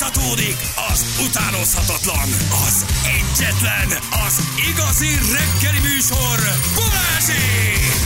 Folytatódik az utánozhatatlan, az egyetlen, az igazi reggeli műsor, Balázsék!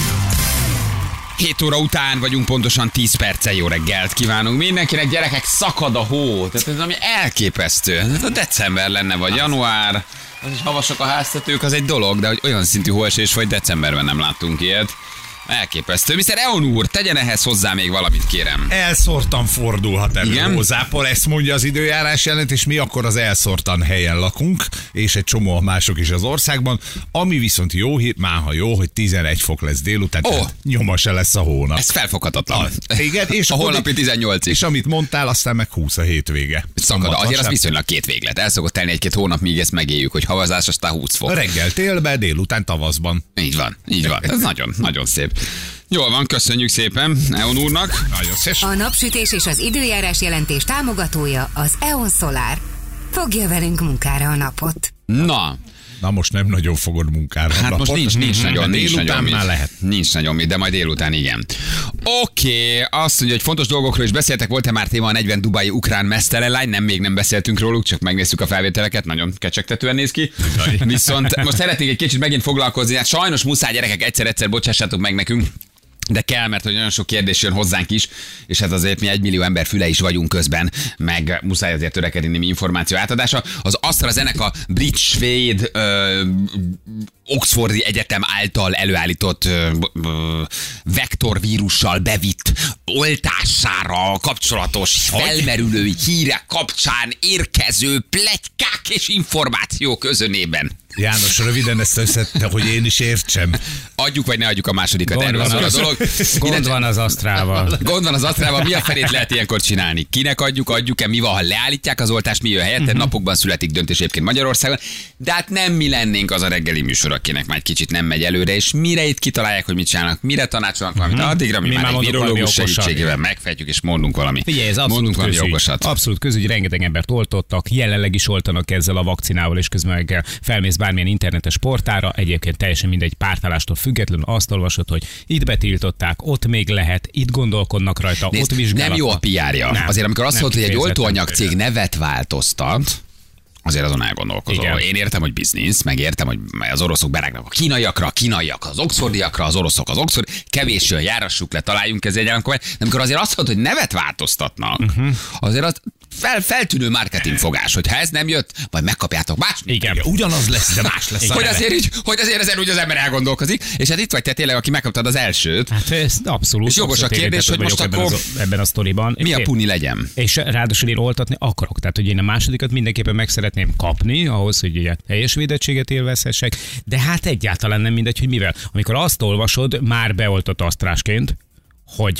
7 óra után vagyunk, pontosan 10 perccel. Jó reggelt kívánunk mindenkinek. Gyerekek, szakad a hó. Tehát ez ami elképesztő. A december lenne, vagy január. Az is havasak a háztetők, az egy dolog, de hogy olyan szintű hóesés, vagy decemberben nem láttunk ilyet. Elképesztő. Mr. Eon úr, tegyen ehhez hozzá még valamit, kérem. Elszórtan fordulhat elő hózápor, ezt mondja az időjárás jelentés, mi akkor az elszórtan helyen lakunk, és egy csomó mások is az országban, ami viszont jó hír, máha jó, hogy 11 fok lesz délután, nyoma se lesz a hónap. Ez felfoghatatlan. Igen, és a holnapi 18 is. És amit mondtál, aztán meg 20 a hétvége. Szakad, azért az viszonylag két véglet. El szokott telni egy-két hónap, míg ezt megéljük, hogy havazás, aztán 20 fok. Reggel télbe, délután tavaszban. Így van, így van. Ez nagyon, nagyon szép. Jól van, köszönjük szépen Eon úrnak. Nagyon szép. A napsütés és az időjárás jelentés támogatója az Eon Solar. Fogja velünk munkára a napot. Na most nem nagyon fogod munkára. Hát most nincs nagyon, délután már lehet. Nincs nagyon mit, de majd délután igen. Oké, azt mondja, hogy fontos dolgokról is beszéltek, volt-e már téma a 40 dubai ukrán mesztelenlány, még nem beszéltünk róluk, csak megnéztük a felvételeket, nagyon kecsegtetően néz ki. Viszont most szeretnék egy kicsit megint foglalkozni, hát sajnos muszáj gyerekek egyszer bocsássátok meg nekünk. De kell, mert hogy nagyon sok kérdés jön hozzánk is, és hát azért mi 1 millió ember füle is vagyunk közben, meg muszáj azért törekedni némi információ átadása. Az AstraZeneca brit svéd Oxfordi Egyetem által előállított vektorvírussal bevitt oltására kapcsolatos felmerülő hírek kapcsán érkező pletykák és információk özönében. János, röviden ezt összette, hogy én is értsem. Adjuk vagy ne adjuk a másodikat, erről szól a dolog. Gond van az Astrával. Gond van az Astrával, mi a felét lehet ilyenkor csinálni? Kinek adjuk-e, mi van, ha leállítják az oltást, mi jön helyette? Napokban születik döntés egyébként Magyarországon, de hát nem mi lennénk az a reggeli műsor, akinek már egy kicsit nem megy előre, és mire itt kitalálják, hogy mit csinálnak, mire tanácsolnak valamit, addigra mi már egy virológus segítségével megfejtjük és mondunk valami. Figyelj, ez abszolút közügy, rengeteg embert oltottak, jelenleg is oltanak ezzel a vakcinával, és közben meg felmész bármilyen internetes portára, egyébként teljesen mindegy pártállástól függetlenül azt olvasod, hogy itt betiltották, ott még lehet, itt gondolkodnak rajta, nézd, ott vizsgálatok. Nem jó a PR-ja. Azért amikor azt mondod, hogy egy oltóanyagcég nevet változtat, azért azon elgondolkozol. Igen. Én értem, hogy biznisz, meg értem, hogy az oroszok berágnak a kínaiak az oxfordiakra, az oroszok az oxford, kevés jön, járassuk le, találjunk ezzel egy államkormány. De amikor azért azt mondod, hogy nevet változtatnak, azért az feltűnő marketingfogás, hogy ha ez nem jött, majd megkapjátok más. Igen. Ugyanaz lesz, de más lesz. hogy azért ezen úgy az ember elgondolkozik, és hát itt vagy te tényleg, aki megkaptad az elsőt. Hát ez abszolút. És jogos a kérdés, hogy most akkor ebben a sztoriban. Mi a puni legyen? És ráadásul én oltatni akarok. Tehát, hogy én a másodikat mindenképpen meg szeretném kapni, ahhoz, hogy ugye teljes védettséget élvezhessek, de hát egyáltalán nem mindegy, hogy mivel. Amikor azt olvasod, már beoltott asztrásként, hogy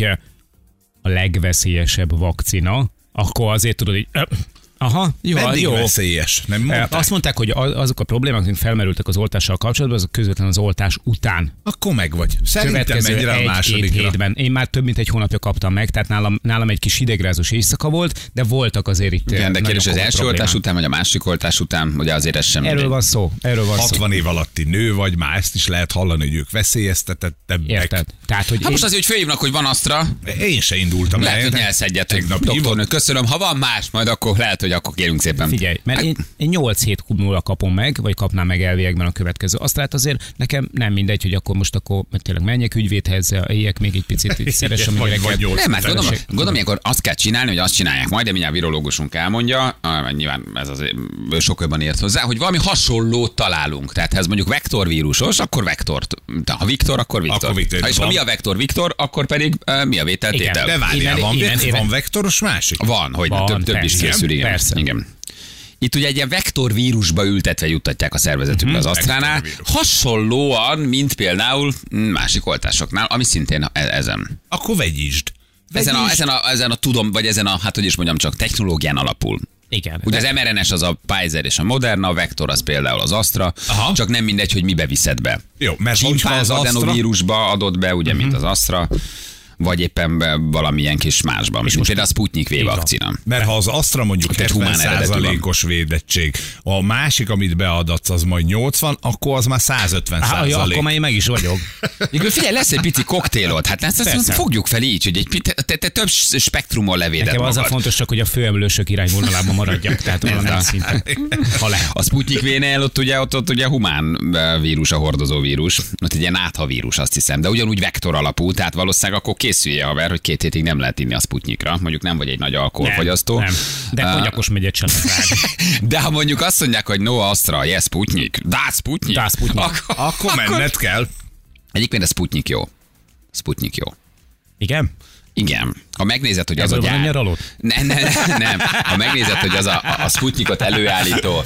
a legveszélyesebb vakcina, akkor azért tudod, hogy aha, jó. Veszélyes, nem mondták? Azt mondták, hogy azok a problémák, amik felmerültek az oltással kapcsolatban, azok közvetlenül az oltás után. Akkor meg vagy. Szerintem megy rá a másodikra. Hétben. Én már több mint egy hónapja kaptam meg, tehát nálam egy kis hidegrázós éjszaka volt, de voltak azért itt. Igen, de kérdés, az első oltás után, vagy a másik oltás után, ugye azért ez sem. Erről van szó. 60 év alatti nő vagy, már ezt is lehet hallani, hogy ők veszélyeztetettebbek. Érted? Tehát, hogy most azért, hogy fölhívnak, hogy van Astra. Én se indultam. Lehet, hogy nyelsz egyet, hogy doktornő, köszönöm, ha van más, majd akkor lehet, hogy akkor kérünk szépen. Figyelj, mert én 8 hét múlva kapom meg, vagy kapnám meg elviekben a következő. Azt lehet azért nekem nem mindegy, hogy akkor tényleg menjek ügyvédhez, éljek még egy picit, szeressem a gyereket. Nem, hát gondolom, ilyenkor azt kell csinálni, hogy azt csinálják majd, de mindjárt virológusunk elmondja, nyilván ez azért sok jobban ért hozzá, hogy valami hasonlót találunk. Tehát ha ez mondjuk vektorvírusos, akkor vektort. Ha Viktor, akkor Viktor. És ha mi a vektor Viktor, akkor pedig mi a vételtétel. De várjál, van vektoros másik? Van, hogy több is készül, igen. Persze. Igen. Itt ugye egy ilyen vektorvírusba ültetve juttatják a szervezetükbe az Astránál, hasonlóan, mint például másik oltásoknál, ami szintén ezen. Akkor vegyítsd. Ezen a tudom, vagy ezen a, hát hogy is mondjam, csak technológián alapul. Igen. Ugye az mRNS az a Pfizer és a Moderna, a vektor az például az Astra, csak nem mindegy, hogy mibe viszed be. Jó, mert Csimpánz adenovírusba adott be, ugye, mint az Astra. vagy éppen valamilyen kis másban. És most például a Sputnik V vakcina. Mert ha az Astra mondjuk 70%-os védettség, a másik, amit beadatsz, az majd 80, akkor az már 150%. Akkor már én meg is vagyok. Figyelj, lesz egy pici koktélod, hát ezt fogjuk fel így, hogy te több spektrumon levéded magad. Nekem az a fontos csak, hogy a főemlősök irányvonalában maradjak, tehát valamilyen szinten. Ha lehet. A Sputnik V-nél ott ugye humán vírus, a hordozó vírus, ott egy ilyen áthavírus, azt hiszem, de ugyanúgy vektor alapú, tehát valószínűleg akkor készülje haver, hogy 2 hétig nem lehet inni a Sputnikra, mondjuk nem vagy egy nagy alkoholfogyasztó. Nem, de konyakos megyet sem de ha mondjuk azt mondják, hogy no Astra, yes Sputnik, da Sputnik, akkor menned kell. Egyébként a Sputnik jó. Sputnik jó. Igen? Igen. Ha megnézed, hogy az a gyár... Nem. Ha megnézed, hogy az a Sputnikot előállító,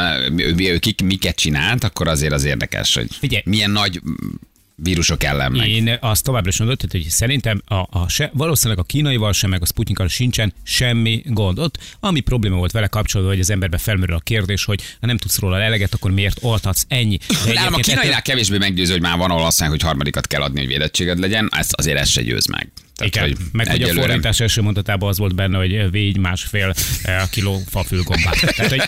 miket csinált, akkor azért az érdekes, hogy figyelj, milyen nagy vírusok ellen meg. Én azt továbbra is mondott, hogy szerintem valószínűleg a kínaival sem, meg a Sputnikkal sincsen semmi gond. Ott, ami probléma volt vele kapcsolatban, hogy az emberbe felmerül a kérdés, hogy ha nem tudsz róla eleget, akkor miért oltatsz ennyi. Nálam a kínainál kevésbé meggyőző, hogy már van, ahol azt mondják, hogy harmadikat kell adni, hogy védettséged legyen, azért ez se győz meg. Tehát, meg hogy a fordítás első mondatában az volt benne, hogy végy 1,5 kiló fafülgombát. Hogy...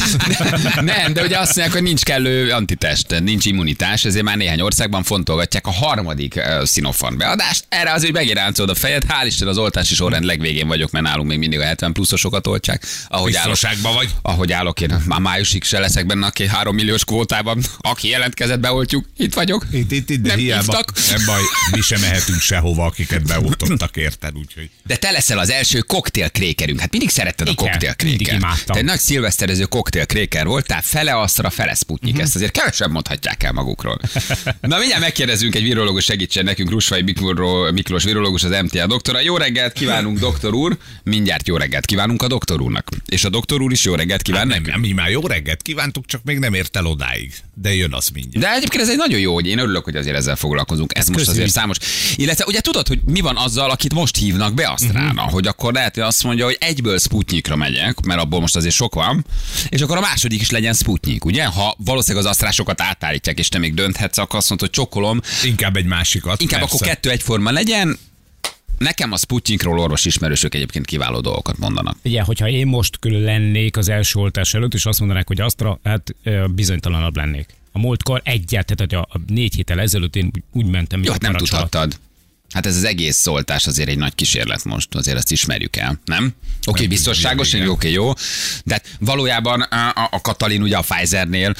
Nem, de ugye azt mondják, hogy nincs kellő antitest, nincs immunitás, ezért már néhány országban fontolgatják a harmadik Sinopharm beadást. Erre azért megiráncolod a fejed, hál' Isten az oltási sorrend legvégén vagyok, mert nálunk még mindig a 70 pluszosokat oltják. Biztonságban vagy? Ahogy állok, én már májusig se leszek benne, aki 3 milliós kvótában, aki jelentkezett, beoltjuk, itt vagyok. Itt nem hiába. Nem baj, mi sem mehetünk sehova, akiket beoltottak, érted, úgyhogy. De te leszel az első koktélkrékerünk. Hát mindig szeretted a koktélkréker. Te egy nagy szilveszterező koktélkréker voltál, fele Astra, fele Sputnik. Ezt azért kevesebb mondhatják el magukról. Na mindjárt megkérdezünk egy virológus, segítsen nekünk, Rusvai Miklós virológus, az MTA doktora. Jó reggelt kívánunk, doktor úr. Mindjárt jó reggelt kívánunk a doktor úrnak. És a doktor úr is jó reggelt kíván nekünk. Nem, mi már jó reggelt kívántuk, csak még nem ért el odáig. De jön az mindjárt. De egyébként ez egy nagyon jó, hogy én örülök, hogy azért ezzel foglalkozunk. Ez most azért számos. Illetve ugye tudod, hogy mi van azzal, akit most hívnak be Asztrára, hogy akkor lehet, hogy azt mondja, hogy egyből Sputnikra megyek, mert abból most azért sok van, és akkor a második is legyen Sputnik, ugye? Ha valószínűleg az asztrásokat átállítják, és te még dönthetsz, akkor azt mondod, hogy csokolom. Inkább egy másikat. Inkább persze. Akkor 2 egyforma legyen. Nekem a Sputnikról orvos ismerősök egyébként kiváló dolgokat mondanak. Ugye, hogyha én most külön lennék az első oltás előtt, és azt mondanák, hogy Astra, hát bizonytalanabb lennék. A múltkor tehát a 4 héttel ezelőtt én úgy mentem, jó, hát nem tudhattad. Hát ez az egész oltás azért egy nagy kísérlet most, azért ezt ismerjük el, nem? Oké, biztonságos, jó. De hát valójában a Katalin ugye a Pfizernél,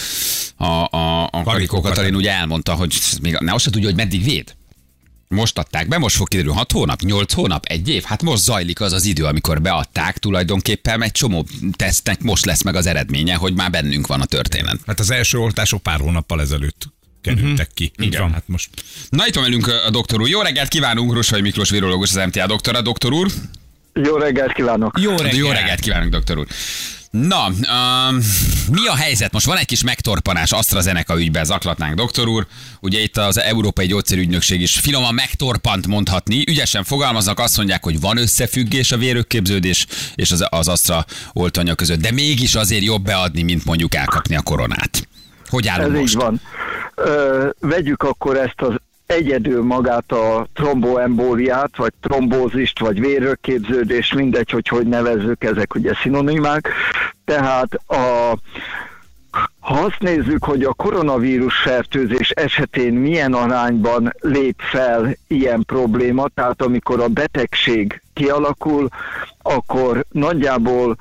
a Karikó Katalin ugye elmondta, hogy még azt se tudja, hogy meddig véd. Most adták be, most fog kiderülni 6 hónap, 8 hónap, 1 év. Hát most zajlik az idő, amikor beadták, tulajdonképpen egy csomó tesztnek most lesz meg az eredménye, hogy már bennünk van a történet. Hát az első oltások pár hónappal ezelőtt kerültek ki. Igen, hát most. Na itt van velünk a doktor úr. Jó reggelt kívánunk, Rusvai Miklós virológus, az MTA doktora. Doktor úr. Jó reggelt kívánok. Jó reggelt kívánunk, doktor úr. Na, mi a helyzet? Most van egy kis megtorpanás AstraZeneca ügyben, zaklatnánk, doktor úr. Ugye itt az Európai Gyógyszerügynökség is finoman megtorpant mondhatni. Ügyesen fogalmaznak, azt mondják, hogy van összefüggés a vérökképződés és az Astra oltóanyag között, de mégis azért jobb beadni, mint mondjuk elkapni a koronát. Hogy állunk most? Ez így van. Vegyük akkor ezt az egyedül magát a tromboembóliát, vagy trombózist, vagy vérökképződést, mindegy, hogy nevezzük, ezek ugye szinonimák. Tehát ha azt nézzük, hogy a koronavírus fertőzés esetén milyen arányban lép fel ilyen probléma, tehát amikor a betegség kialakul, akkor nagyjából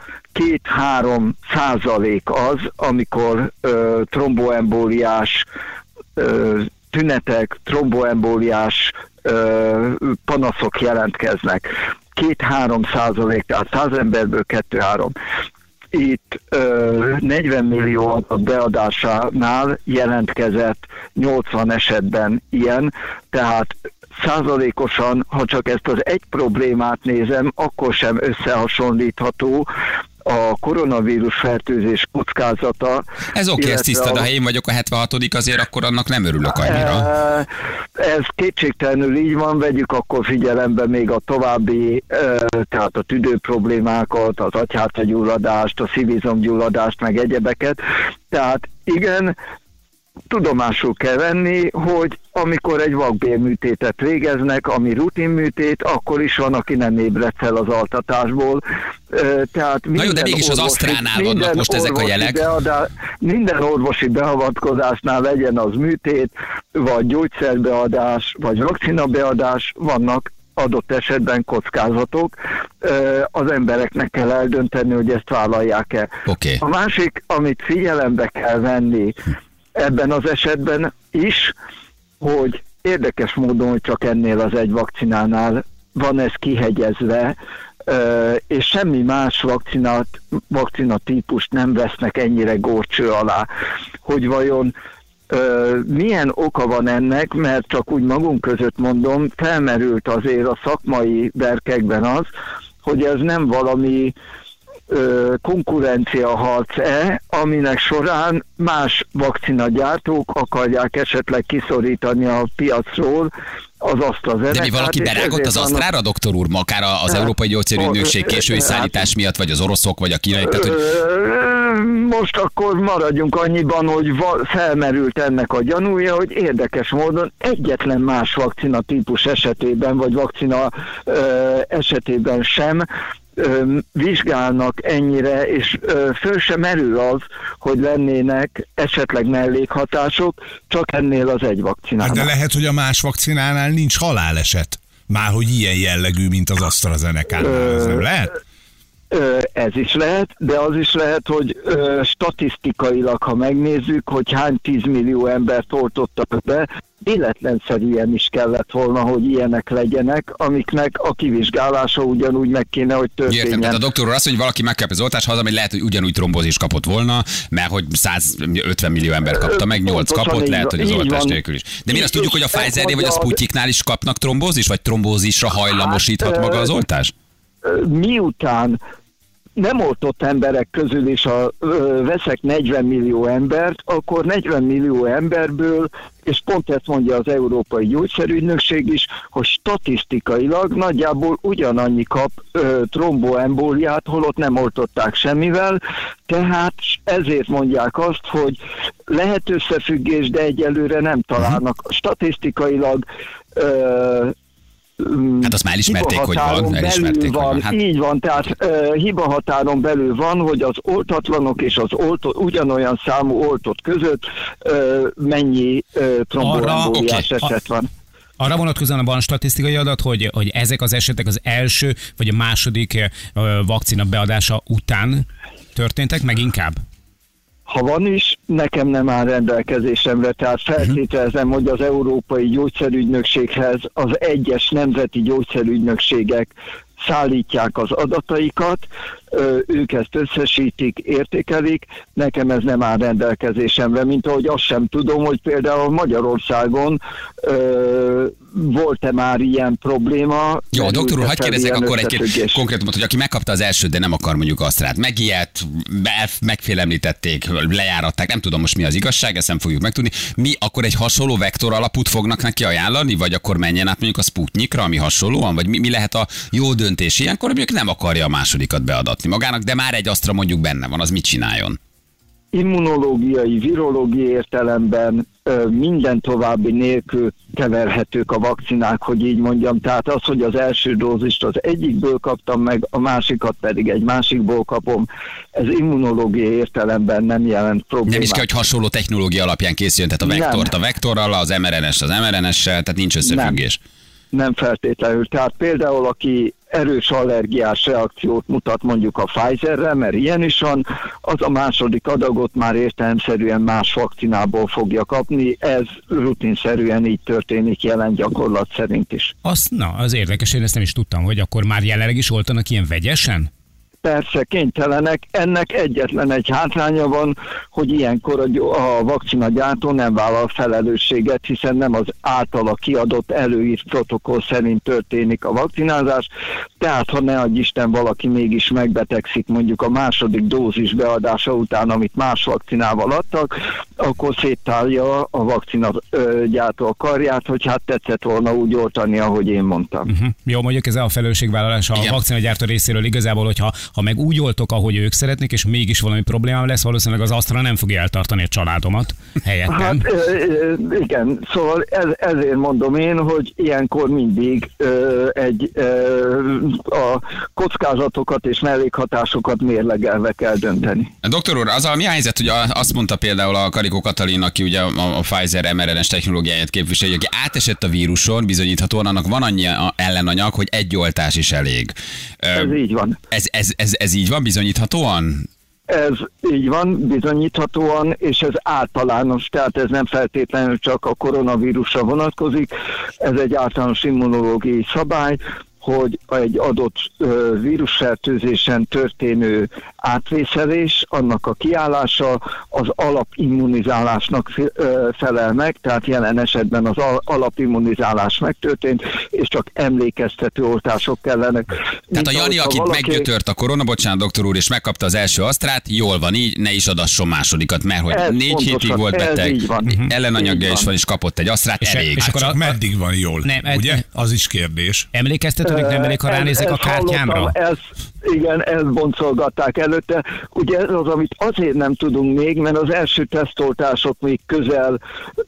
2-3% az, amikor tromboembóliás tünetek, tromboembóliás panaszok jelentkeznek. 2-3%, tehát 100 emberből 2-3. Itt 40 millió adat beadásánál jelentkezett 80 esetben ilyen, tehát százalékosan, ha csak ezt az egy problémát nézem, akkor sem összehasonlítható a koronavírus fertőzés kockázata. Ez oké, ez tiszta, de ha én vagyok a 76. azért akkor annak nem örülök annyira. Ez kétségtelenül így van, vegyük akkor figyelembe még a további, tehát a tüdő problémákat, az agyhártyagyulladást, a szívizomgyulladást, meg egyebeket. Tehát igen, tudomásul kell venni, hogy amikor egy vakbélműtétet végeznek, ami rutinműtét, akkor is van, aki nem ébred fel az altatásból. Tehát na jó, de mégis az Asztránál vannak most ezek a jelek. Minden orvosi beavatkozásnál, legyen az műtét, vagy gyógyszerbeadás, vagy vakcinabeadás, vannak adott esetben kockázatok. Az embereknek kell eldönteni, hogy ezt vállalják-e. Okay. A másik, amit figyelembe kell venni ebben az esetben is, hogy érdekes módon, hogy csak ennél az egy vakcinánál van ez kihegyezve, és semmi más vakcinatípust nem vesznek ennyire górcső alá. Hogy vajon milyen oka van ennek, mert csak úgy magunk között mondom, felmerült azért a szakmai berkekben az, hogy ez nem valami konkurenciaharc-e, aminek során más vakcinagyártók akarják esetleg kiszorítani a piacról az AstraZenecát. De mi valaki berágott az Asztrára, doktor úr? Akár az Európai Gyógyszerügynökség késői szállítás miatt, vagy az oroszok, vagy a kínaiak? Hogy... Most akkor maradjunk annyiban, hogy felmerült ennek a gyanúja, hogy érdekes módon egyetlen más vakcina típus esetében, vagy vakcina esetében sem vizsgálnak ennyire, és föl sem merül az, hogy lennének esetleg mellékhatások, csak ennél az egy vakcinánál. De lehet, hogy a más vakcinánál nincs haláleset. Már hogy ilyen jellegű, mint az AstraZenecánál. Ez nem lehet? Ez is lehet, de az is lehet, hogy statisztikailag, ha megnézzük, hogy hány 10 millió embert oltottak be, véletlenszerűen is kellett volna, hogy ilyenek legyenek, amiknek a kivizsgálása ugyanúgy meg kéne, hogy történjen. Értem, tehát a doktor úr azt mondja, hogy valaki megkap az oltást, hazamegy, lehet, hogy ugyanúgy trombózis kapott volna, mert hogy 150 millió ember kapta meg, 8 kapott, lehet, hogy az oltás nélkül is. De mi azt tudjuk, hogy a Pfizernél vagy a Sputniknál is kapnak trombózis, vagy trombózisra hajlamosíthat maga az oltás? Miután nem oltott emberek közül is veszek 40 millió embert, akkor 40 millió emberből, és pont ezt mondja az Európai Gyógyszerügynökség is, hogy statisztikailag nagyjából ugyanannyi kap tromboembóliát, holott nem oltották semmivel, tehát ezért mondják azt, hogy lehet összefüggés, de egyelőre nem találnak. Statisztikailag hát azt már elismerték, hogy van. Elismerték, van. Hogy van. Hát... Így van, tehát hibahatáron belül van, hogy az oltatlanok és az ugyanolyan számú oltott között mennyi tromboembóliás eset van. Arra vonatkozóan van statisztikai adat, hogy ezek az esetek az első vagy a második vakcina beadása után történtek, meg inkább? Ha van is, nekem nem áll rendelkezésemre, tehát feltételezem, hogy az Európai Gyógyszerügynökséghez az egyes nemzeti gyógyszerügynökségek szállítják az adataikat, ők ezt összesítik, értékelik, nekem ez nem áll rendelkezésemre, mint ahogy azt sem tudom, hogy például Magyarországon volt-e már ilyen probléma. Jó, doktor úr, hadd kérdezzek akkor egy konkrétumot, hogy aki megkapta az elsőt, de nem akar mondjuk Asztrát, megijedt, megfélemlítették, lejáratták, nem tudom most mi az igazság, ezt nem fogjuk megtudni. Mi akkor egy hasonló vektor alapút fognak neki ajánlani, vagy akkor menjen át mondjuk a Sputnikra, ami hasonlóan, vagy mi lehet a jó döntés ilyenkor, mondjuk nem akarja a másodikat beadatni magának, de már egy Astra mondjuk benne van, az mit csináljon? Immunológiai, virológiai értelemben minden további nélkül keverhetők a vakcinák, hogy így mondjam. Tehát az, hogy az első dózist az egyikből kaptam meg, a másikat pedig egy másikból kapom, ez immunológiai értelemben nem jelent problémát. Nem is kell, hogy hasonló technológia alapján készüljön, tehát a vektort a vektorral, az mRNS az mRNS-sel, tehát nincs összefüggés. Nem feltétlenül. Tehát például, aki erős allergiás reakciót mutat mondjuk a Pfizerre, mert ilyen is van, az a második adagot már értelemszerűen más vakcinából fogja kapni, ez rutinszerűen így történik jelen gyakorlat szerint is. Az érdekes, én ezt nem is tudtam, hogy akkor már jelenleg is oltanak ilyen vegyesen? Persze, kénytelenek. Ennek egyetlen egy hátránya van, hogy ilyenkor a vakcinagyártó nem vállal felelősséget, hiszen nem az általa kiadott előírt protokoll szerint történik a vakcinázás, tehát ha ne adj Isten valaki mégis megbetegszik mondjuk a második dózis beadása után, amit más vakcinával adtak, akkor széttálja a vakcina gyártó a karját, hogy hát tetszett volna úgy oltani, ahogy én mondtam. Jó, mondjuk ez a felelősségvállalás a vakcinagyártó részéről igazából, hogyha meg úgy oltok, ahogy ők szeretnék, és mégis valami problémám lesz, valószínűleg az Astra nem fogja eltartani a családomat helyettem. Hát igen, szóval ezért mondom én, hogy ilyenkor mindig a kockázatokat és mellékhatásokat mérlegelve kell dönteni. Doktor úr, mi a helyzet, hogy azt mondta például a Karikó Katalin, aki ugye a Pfizer mRNA-s technológiáját képviseli, hogy átesett a víruson, bizonyíthatóan annak van annyi ellenanyag, hogy egy oltás is elég. Ez így van. Ez így van, bizonyíthatóan? Ez így van, bizonyíthatóan, és ez általános, tehát ez nem feltétlenül csak a koronavírusra vonatkozik, ez egy általános immunológiai szabály, hogy egy adott vírusfertőzésen történő átvészelés, annak a kiállása az alapimmunizálásnak felel meg, tehát jelen esetben az alapimmunizálás megtörtént, és csak emlékeztető oltások kellenek. Tehát a Jani, akit meggyötört a korona, bocsánat, doktor úr, és megkapta az első asztrát, jól van így, ne is adasson másodikat, mert hogy 4 hétig volt beteg, ellenanyagja is van, és kapott egy asztrát, elég. És akkor meddig van jól, ugye? Az is kérdés. Emlékeztetődik nem elég, ha ránézek a kártyámra? Igen, ezt boncolgatták előtte. Ugye ez az, amit azért nem tudunk még, mert az első tesztoltások még közel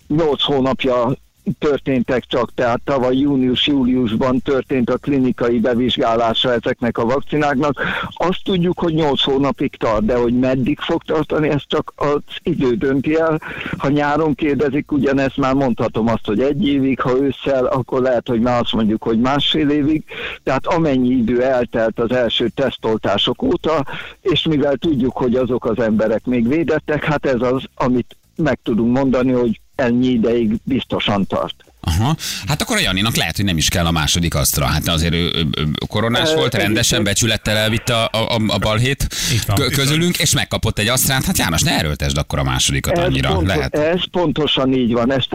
8 hónapja történtek csak, tehát tavaly június-júliusban történt a klinikai bevizsgálása ezeknek a vakcináknak. Azt tudjuk, hogy 8 hónapig tart, de hogy meddig fog tartani, ez csak az idő dönti el. Ha nyáron kérdezik, ugyanezt már mondhatom azt, hogy 1 évig, ha ősszel, akkor lehet, hogy már azt mondjuk, hogy 1,5 évig. Tehát amennyi idő eltelt az első tesztoltások óta, és mivel tudjuk, hogy azok az emberek még védettek, hát ez az, amit meg tudunk mondani, hogy ennyi ideig biztosan tart. Aha. Hát akkor a Janinak lehet, hogy nem is kell a második asztra. Hát azért ő koronás volt, rendesen becsülettel elvitte a balhét közülünk, és megkapott egy asztrát. Hát János, ne erőltesd akkor a másodikat annyira. Lehet. Ez pontosan így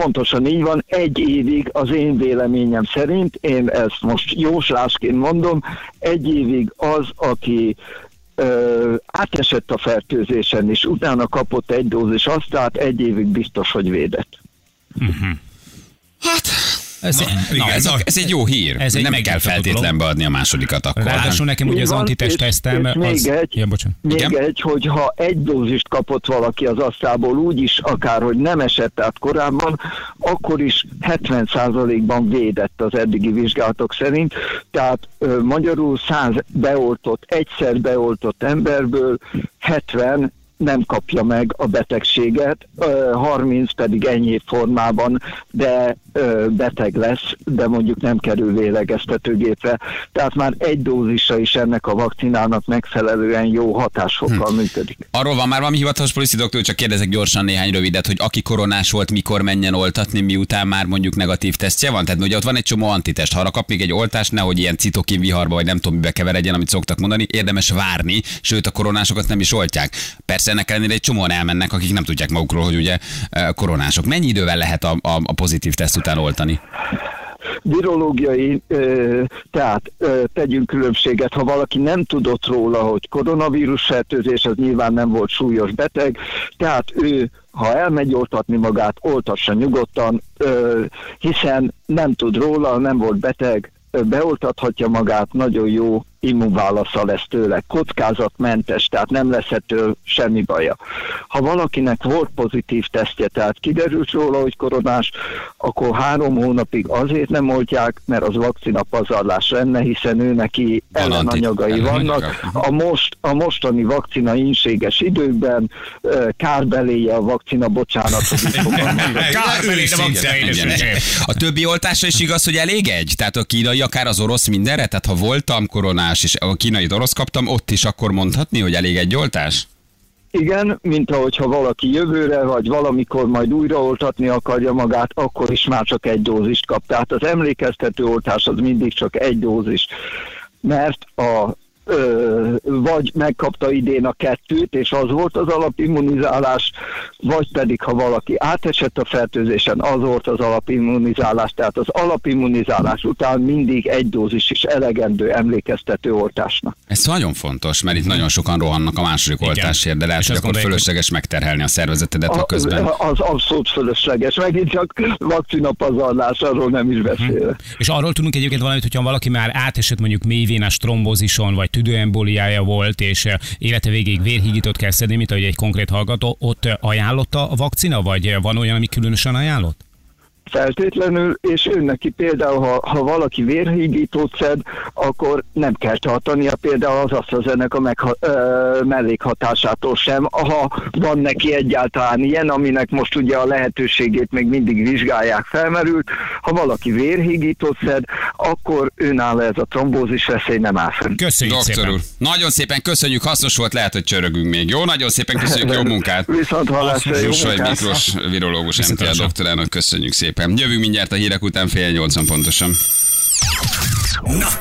van, 1 évig az én véleményem szerint, én ezt most jóslásként mondom, 1 évig az, aki átesett a fertőzésen, és utána kapott 1 dózis asztrát, 1 évig biztos, hogy védett. Hát, ez egy jó hír. Nem kell feltétlenül beadni a másodikat akkor. Ráadásul nekem ugye az antitest tesztem. Még egy, hogyha 1 dózist kapott valaki az asztrából úgyis, akárhogy nem esett át korábban, akkor is 70%-ban védett az eddigi vizsgálatok szerint. Tehát magyarul 100 egyszer beoltott emberből 70 nem kapja meg a betegséget, 30 pedig enyhébb formában, de beteg lesz, de mondjuk nem kerül lélegeztetőgépre. Tehát már 1 dózisa is ennek a vakcinának megfelelően jó hatásfokkal működik. Arról van már valami hivatalos policy, doktor, csak kérdezek gyorsan néhány rövidet, hogy aki koronás volt, mikor menjen oltatni, miután már mondjuk negatív tesztje van? Tehát ugye ott van egy csomó antitest, ha arra kap még egy oltást, nehogy ilyen citokin viharba, vagy nem tudom, mibe keveredjen, amit szoktak mondani, érdemes várni, sőt a koronásokat nem is oltják. Persze ennek ellenére egy csomóan elmennek, akik nem tudják magukról, hogy ugye koronások. Mennyi idővel lehet a pozitív teszt után oltani? Virológiai, tehát tegyünk különbséget, ha valaki nem tudott róla, hogy koronavírus fertőzés, az nyilván nem volt súlyos beteg, tehát ő, ha elmegy oltatni magát, oltassa nyugodtan, hiszen nem tud róla, nem volt beteg, beoltathatja magát, nagyon jó immunválasza lesz tőle, kockázatmentes, tehát nem lesz ettől semmi baja. Ha valakinek volt pozitív tesztje, tehát kiderült róla, hogy koronás, akkor 3 hónapig azért nem oltják, mert az vakcina pazarlás lenne, hiszen ő neki ellenanyagai vannak. A mostani vakcina ínséges időkben kárbeléje a vakcina, bocsánat. A többi oltásra is igaz, hogy elég egy? Tehát a kínai, akár az orosz mindenre? Tehát ha voltam koronás, és a kínai orosz kaptam, ott is akkor mondhatni, hogy elég egy oltás? Igen, mint ahogyha valaki jövőre, vagy valamikor majd újraoltatni akarja magát, akkor is már csak 1 dózist kap. Tehát az emlékeztető oltás az mindig csak 1 dózis. Mert a vagy megkapta idén a 2, és az volt az alapimmunizálás, vagy pedig ha valaki átesett a fertőzésen, az volt az alapimmunizálás. Tehát az alapimmunizálás után mindig egy dózis is elegendő emlékeztető oltásnak. Ez nagyon fontos, mert itt nagyon sokan rohannak a második oltásért, de lehet, hogy akkor fölösleges megterhelni a szervezetedet a közben. Az abszolút fölösleges, megint csak vakcinapazarlás, arról nem is beszélek. És arról tudunk egyébként valamit, hogyha valaki már átesett mondjuk mélyvénás trombózison, vagy tüdőembóliája volt, és élete végéig vérhígítót kell szedni, mint ahogy egy konkrét hallgató, ott ajánlotta a vakcina, vagy van olyan, ami különösen ajánlott? Feltétlenül, és neki például, ha valaki vérhígítót szed, akkor nem kell tartania például az AstraZeneca mellékhatásától sem, ha van neki egyáltalán ilyen, aminek most ugye a lehetőségét még mindig vizsgálják, felmerült. Ha valaki vérhígítót szed, akkor őnála ez a trombózis veszély nem áll fenn. Köszönjük Doktor szépen. úr, nagyon szépen köszönjük, hasznos volt, lehet, hogy csörögünk még. Jó, nagyon szépen köszönjük, jó munkát. Viszont hallásra, jó Zsuzsai munkát. Miklós, virológus, MTA doktorának köszönjük szépen. Jövünk mindjárt a hírek után 7:80 pontosan. Na,